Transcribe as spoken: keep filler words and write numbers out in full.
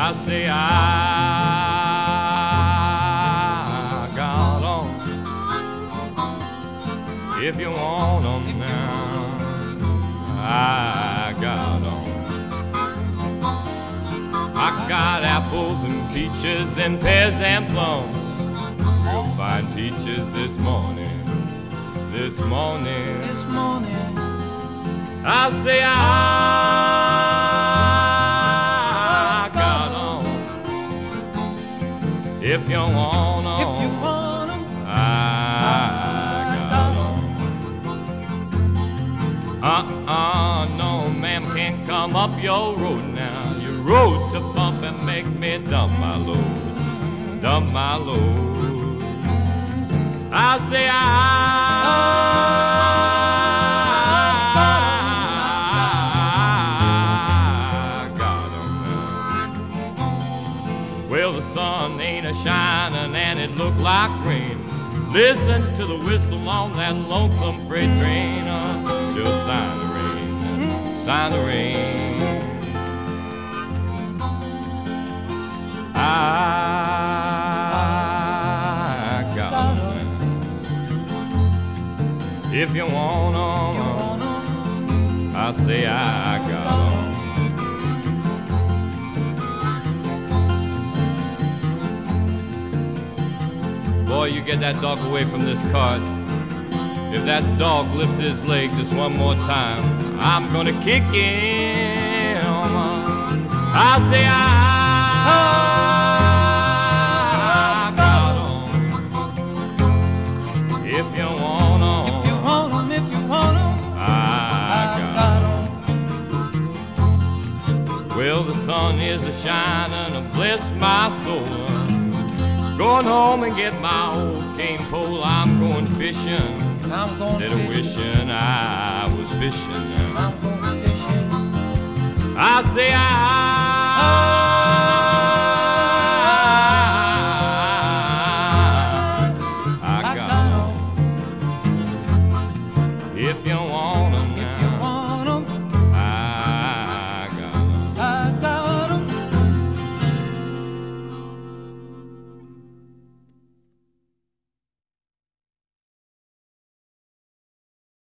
I say I got 'em. If you want 'em now, I got 'em. I got apples and peaches and pears and plums. Real fine peaches this morning, this morning, this morning. I say I got 'em. If you want 'em, If you want 'em, I got 'em. Uh-uh, no ma'am can't come up your road now. Your road to bump and make me dump my load, dump my load. I say I got 'em now. Well, the sun ain't a-shining and it look like rain. Listen to the whistle on that lonesome freight train. Uh, sure sign the rain, sign the rain. I got 'em. If you want 'em, I say I got 'em. Boy, you get that dog away from this cart. If that dog lifts his leg just one more time, I'm gonna kick him. I say I got 'em. If you want 'em, if you want 'em, if you want 'em, I got 'em. Well, the sun is a-shining, bless my soul. Going home and get my old cane pole. I'm going fishing. I'm going Instead of wishing I was fishing. I'm going fishing. I say I